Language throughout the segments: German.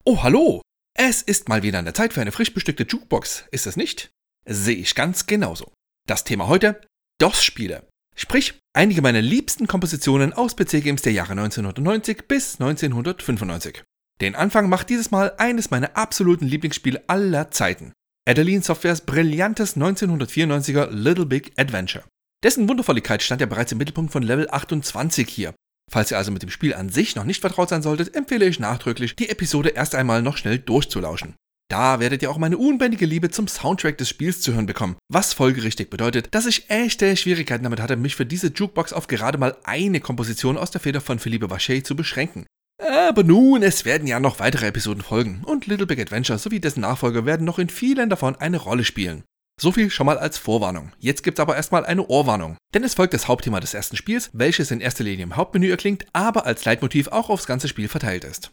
Oh, hallo! Es ist mal wieder an der Zeit für eine frisch bestückte Jukebox, ist es nicht? Sehe ich ganz genauso. Das Thema heute: DOS-Spiele. Sprich, einige meiner liebsten Kompositionen aus PC-Games der Jahre 1990 bis 1995. Den Anfang macht dieses Mal eines meiner absoluten Lieblingsspiele aller Zeiten: Adelian Softwares brillantes 1994er Little Big Adventure. Dessen Wundervolligkeit stand ja bereits im Mittelpunkt von Level 28 hier. Falls ihr also mit dem Spiel an sich noch nicht vertraut sein solltet, empfehle ich nachdrücklich, die Episode erst einmal noch schnell durchzulauschen. Da werdet ihr auch meine unbändige Liebe zum Soundtrack des Spiels zu hören bekommen, was folgerichtig bedeutet, dass ich echte Schwierigkeiten damit hatte, mich für diese Jukebox auf gerade mal eine Komposition aus der Feder von Philippe Vacher zu beschränken. Aber nun, es werden ja noch weitere Episoden folgen und Little Big Adventure sowie dessen Nachfolger werden noch in vielen davon eine Rolle spielen. So viel schon mal als Vorwarnung. Jetzt gibt's aber erstmal eine Ohrwarnung. Denn es folgt das Hauptthema des ersten Spiels, welches in erster Linie im Hauptmenü erklingt, aber als Leitmotiv auch aufs ganze Spiel verteilt ist.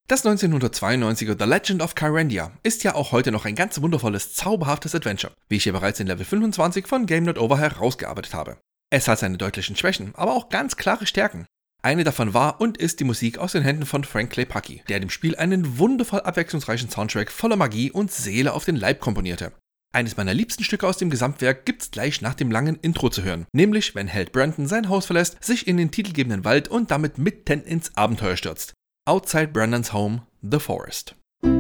Das 1992er The Legend of Kyrandia ist ja auch heute noch ein ganz wundervolles, zauberhaftes Adventure, wie ich hier bereits in Level 25 von Game Not Over herausgearbeitet habe. Es hat seine deutlichen Schwächen, aber auch ganz klare Stärken. Eine davon war und ist die Musik aus den Händen von Frank Klepacki, der dem Spiel einen wundervoll abwechslungsreichen Soundtrack voller Magie und Seele auf den Leib komponierte. Eines meiner liebsten Stücke aus dem Gesamtwerk gibt's gleich nach dem langen Intro zu hören, nämlich wenn Held Brandon sein Haus verlässt, sich in den titelgebenden Wald und damit mitten ins Abenteuer stürzt. Outside Brandon's Home, The Forest.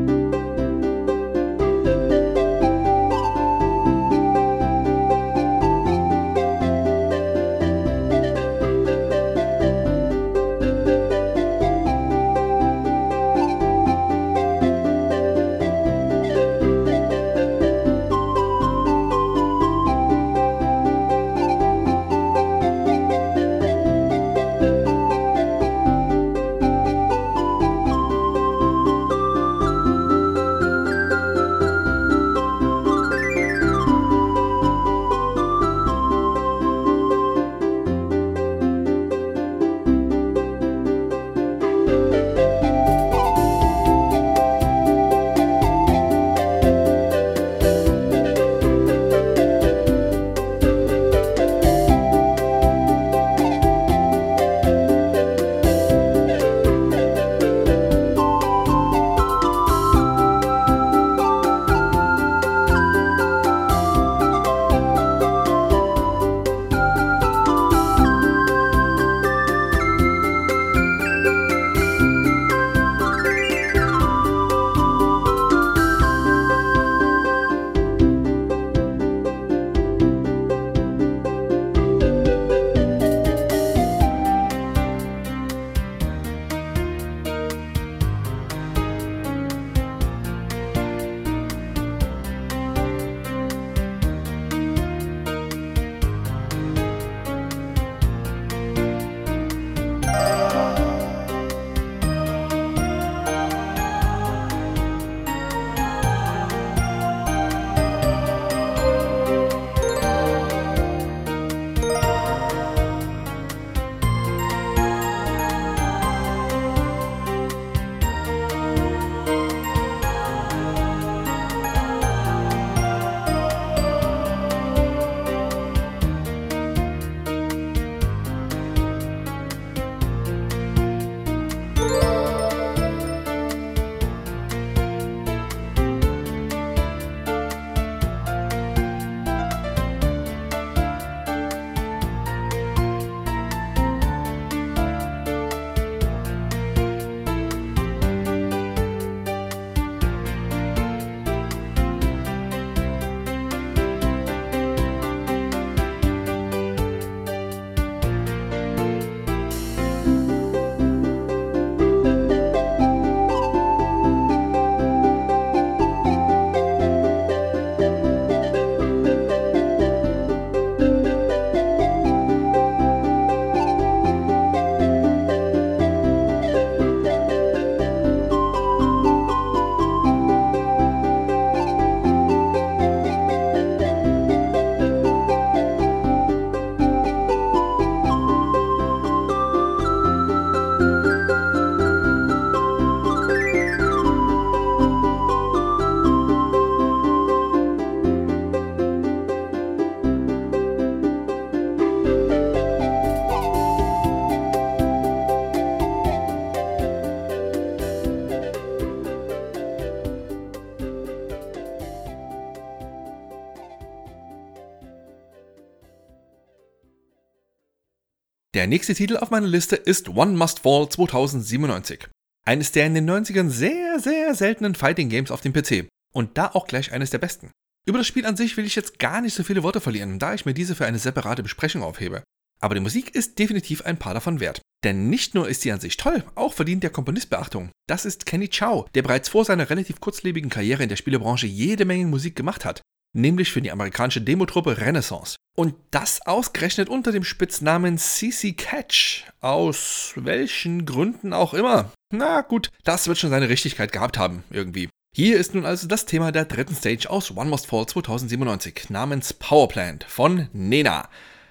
Der nächste Titel auf meiner Liste ist One Must Fall 2097. Eines der in den 90ern sehr, sehr seltenen Fighting Games auf dem PC. Und da auch gleich eines der besten. Über das Spiel an sich will ich jetzt gar nicht so viele Worte verlieren, da ich mir diese für eine separate Besprechung aufhebe. Aber die Musik ist definitiv ein paar davon wert. Denn nicht nur ist sie an sich toll, auch verdient der Komponist Beachtung. Das ist Kenny Chao, der bereits vor seiner relativ kurzlebigen Karriere in der Spielebranche jede Menge Musik gemacht hat. Nämlich für die amerikanische Demotruppe Renaissance. Und das ausgerechnet unter dem Spitznamen CC Catch. Aus welchen Gründen auch immer. Na gut, das wird schon seine Richtigkeit gehabt haben, irgendwie. Hier ist nun also das Thema der dritten Stage aus One Must Fall 2097 namens Powerplant von Nena.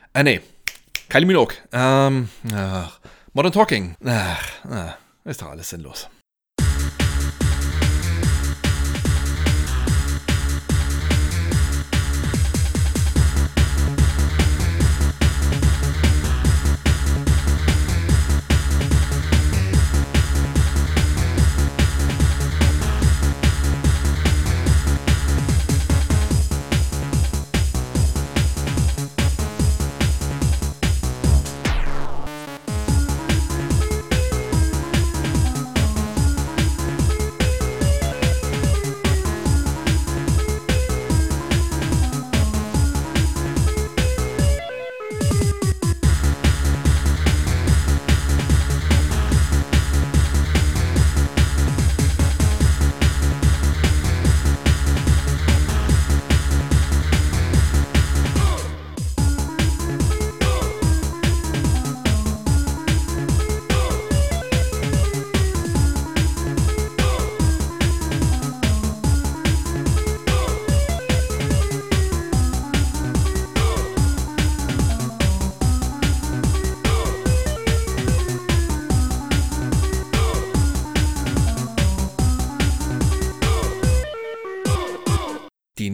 Kylie Minogue. Modern Talking. Ist doch alles sinnlos.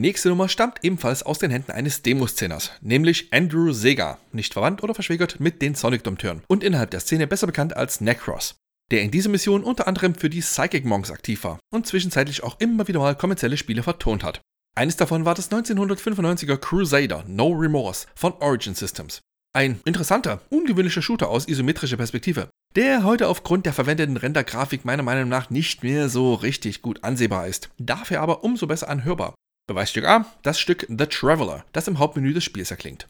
nächste Nummer stammt ebenfalls aus den Händen eines Demoszeners, nämlich Andrew Sega, nicht verwandt oder verschwägert mit den Sonic-Dompteuren und innerhalb der Szene besser bekannt als Necros, der in dieser Mission unter anderem für die Psychic Monks aktiv war und zwischenzeitlich auch immer wieder mal kommerzielle Spiele vertont hat. Eines davon war das 1995er Crusader No Remorse von Origin Systems. Ein interessanter, ungewöhnlicher Shooter aus isometrischer Perspektive, der heute aufgrund der verwendeten Rendergrafik meiner Meinung nach nicht mehr so richtig gut ansehbar ist, dafür aber umso besser anhörbar. Beweisstück A, das Stück The Traveler, das im Hauptmenü des Spiels erklingt.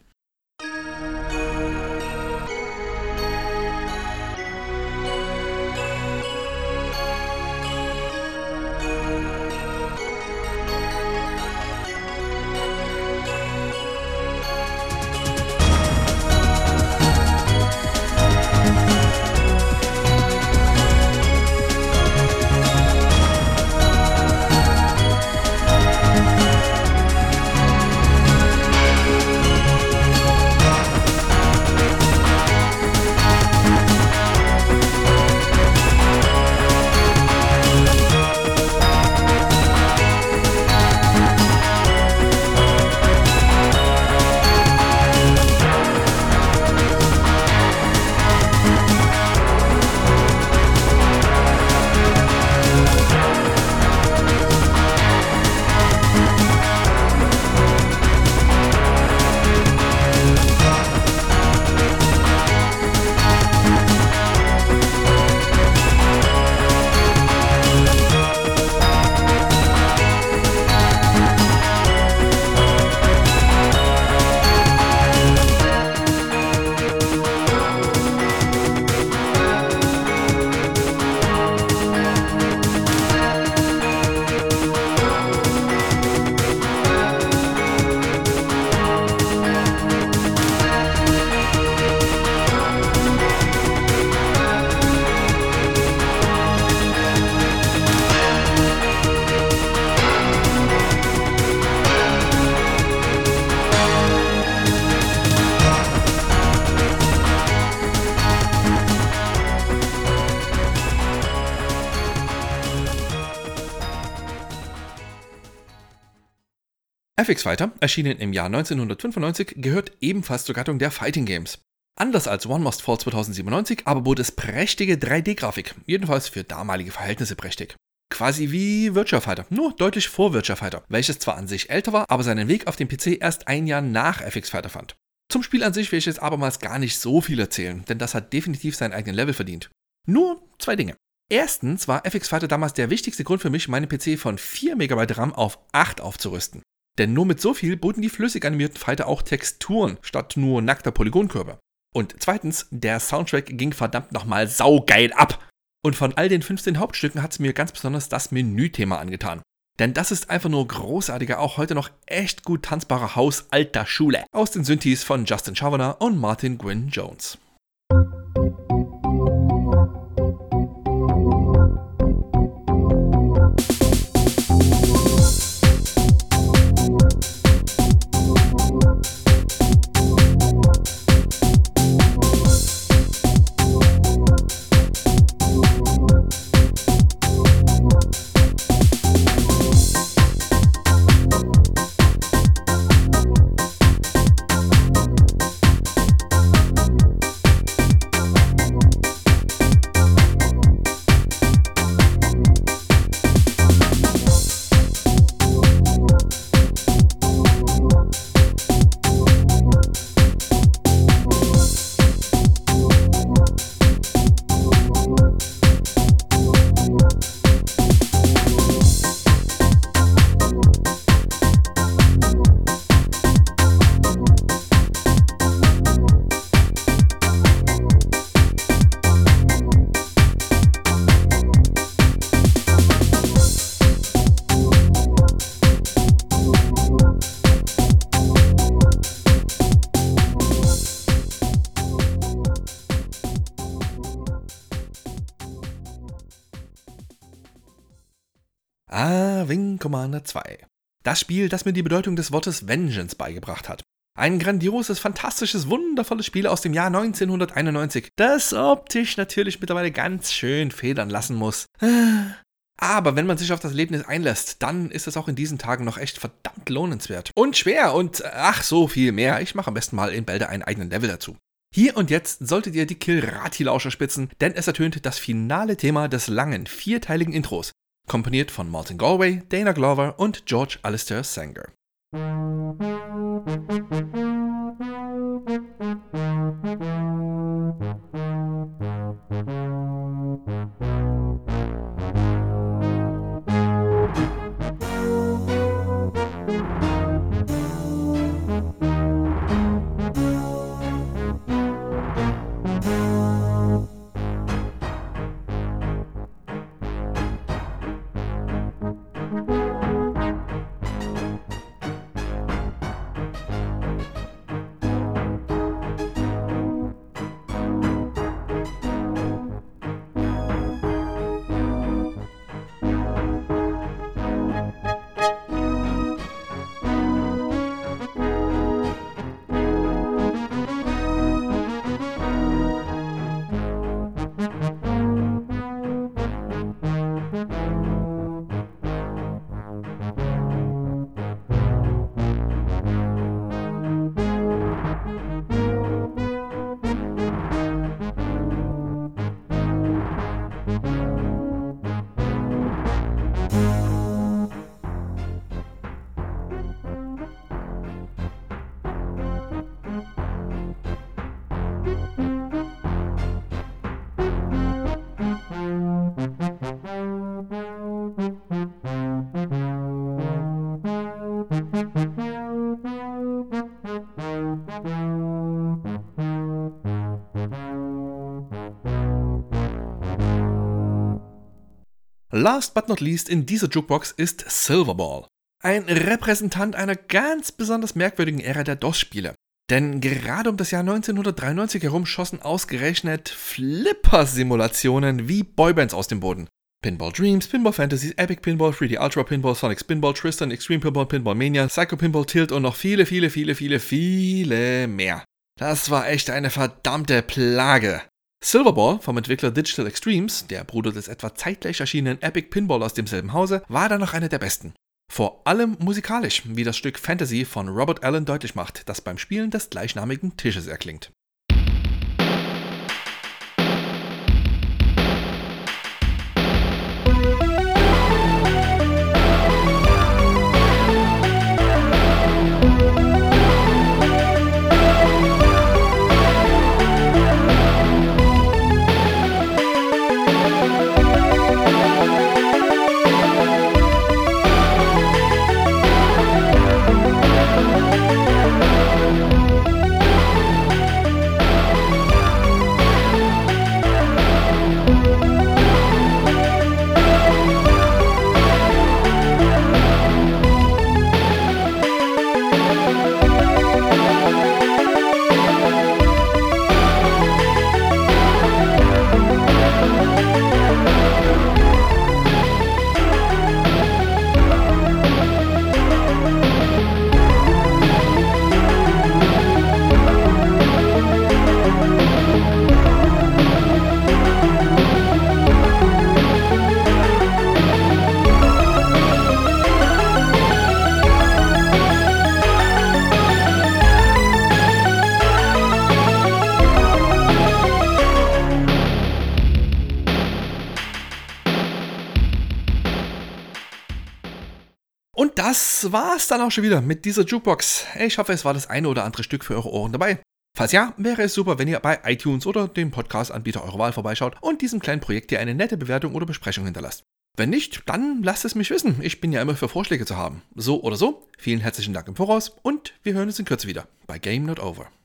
FX Fighter, erschienen im Jahr 1995, gehört ebenfalls zur Gattung der Fighting Games. Anders als One Must Fall 2097, aber bot es prächtige 3D-Grafik, jedenfalls für damalige Verhältnisse prächtig. Quasi wie Virtua Fighter, nur deutlich vor Virtua Fighter, welches zwar an sich älter war, aber seinen Weg auf den PC erst ein Jahr nach FX Fighter fand. Zum Spiel an sich will ich jetzt abermals gar nicht so viel erzählen, denn das hat definitiv seinen eigenen Level verdient. Nur 2 Dinge. Erstens war FX Fighter damals der wichtigste Grund für mich, meinen PC von 4 MB RAM auf 8 aufzurüsten. Denn nur mit so viel boten die flüssig animierten Fighter auch Texturen, statt nur nackter Polygonkörper. Und zweitens, der Soundtrack ging verdammt nochmal saugeil ab. Und von all den 15 Hauptstücken hat es mir ganz besonders das Menüthema angetan. Denn das ist einfach nur großartiger, auch heute noch echt gut tanzbarer Haus alter Schule aus den Synthes von Justin Chavaner und Martin Gwynne Jones. Wing Commander 2. Das Spiel, das mir die Bedeutung des Wortes Vengeance beigebracht hat. Ein grandioses, fantastisches, wundervolles Spiel aus dem Jahr 1991, das optisch natürlich mittlerweile ganz schön federn lassen muss. Aber wenn man sich auf das Erlebnis einlässt, dann ist es auch in diesen Tagen noch echt verdammt lohnenswert. Und schwer und ach so viel mehr. Ich mache am besten mal in Bälde einen eigenen Level dazu. Hier und jetzt solltet ihr die Kilrathi-Lauscher spitzen, denn es ertönt das finale Thema des langen, 4-teiligen Intros, komponiert von Martin Galway, Dana Glover und George Alistair Sanger. Last but not least in dieser Jukebox ist Silverball. Ein Repräsentant einer ganz besonders merkwürdigen Ära der DOS-Spiele. Denn gerade um das Jahr 1993 herum schossen ausgerechnet Flipper-Simulationen wie Boybands aus dem Boden. Pinball Dreams, Pinball Fantasies, Epic Pinball, 3D Ultra Pinball, Sonic Spinball, Tristan, Extreme Pinball, Pinball Mania, Psycho Pinball, Tilt und noch viele mehr. Das war echt eine verdammte Plage. Silverball vom Entwickler Digital Extremes, der Bruder des etwa zeitgleich erschienenen Epic Pinball aus demselben Hause, war dann noch einer der besten. Vor allem musikalisch, wie das Stück Fantasy von Robert Allen deutlich macht, das beim Spielen des gleichnamigen Tisches erklingt. Und das war's dann auch schon wieder mit dieser Jukebox. Ich hoffe, es war das eine oder andere Stück für eure Ohren dabei. Falls ja, wäre es super, wenn ihr bei iTunes oder dem Podcast-Anbieter eurer Wahl vorbeischaut und diesem kleinen Projekt hier eine nette Bewertung oder Besprechung hinterlasst. Wenn nicht, dann lasst es mich wissen. Ich bin ja immer für Vorschläge zu haben. So oder so, vielen herzlichen Dank im Voraus und wir hören uns in Kürze wieder bei Game Not Over.